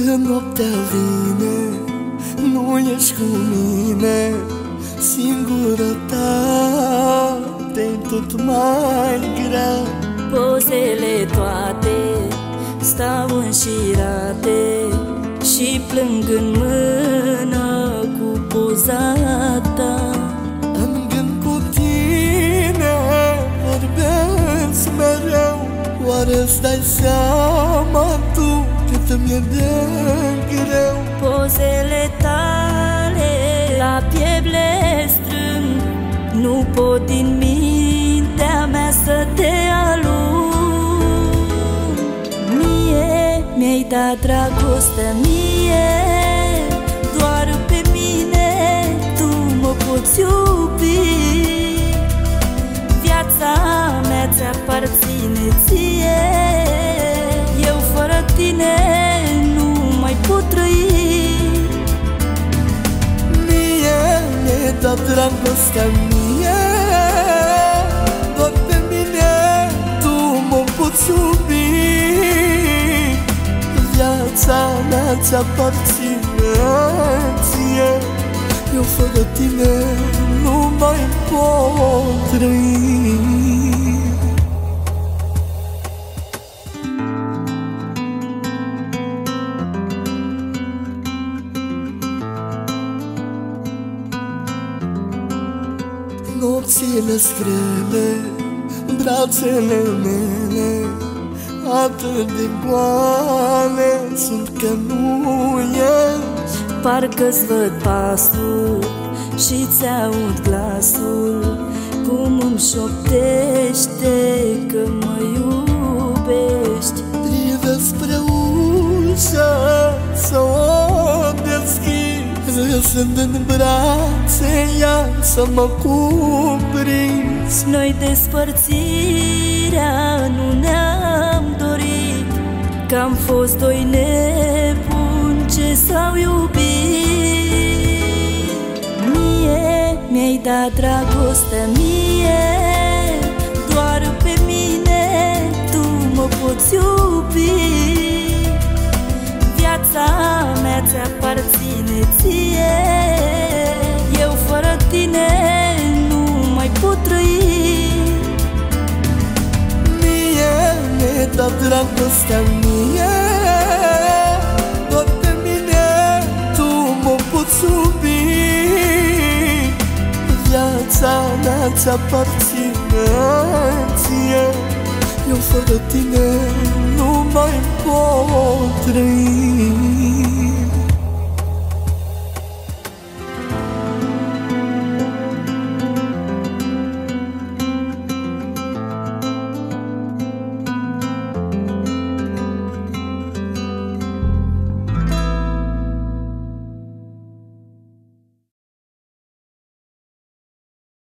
Când noaptea vine, nu ești cu mine, singurătate-i tot mai grea. Pozele toate stau înșirate și plâng în mână cu poza ta. În gând cu tine vorbesc mereu, oare-ți dai seama tu cât mi-e de greu? Pozele tale la piept le strâng, nu pot din mintea mea să te alung. Mie mi-ai dat dragoste, mie, doar pe mine tu mă poți iubi. Viața mea ți-aparține ție, eu fără tine nu mai pot trăi. Mie mi-ai dat dragostea, mie, doar pe mine tu mă poți iubi. Viața mea ți-aparține ție, eu fără tine nu mai pot trăi. Nopțile grele, brațele mele atât de goale sunt că nu ești. Parcă-ți văd pasul și-ți aud glasul, cum îmi șoptește că mă iubești. Privesc spre ușă să o deschid, râsând în brațe ea să mă cuprinzi. Noi despărțirea nu ne-am dorit, că am fost doi nebuni ce s-au iubit. Mie mi-ai dat dragoste, mie, doar pe mine tu mă poți iubi. Viața mea ți-aparține ție, eu fără tine nu mai pot trăi. Mie mi-ai dat dragostea, mie, doar pe mine tu mă poți iubi. Viața mea ți-aparține ție, eu fără tine nu mai pot trăi.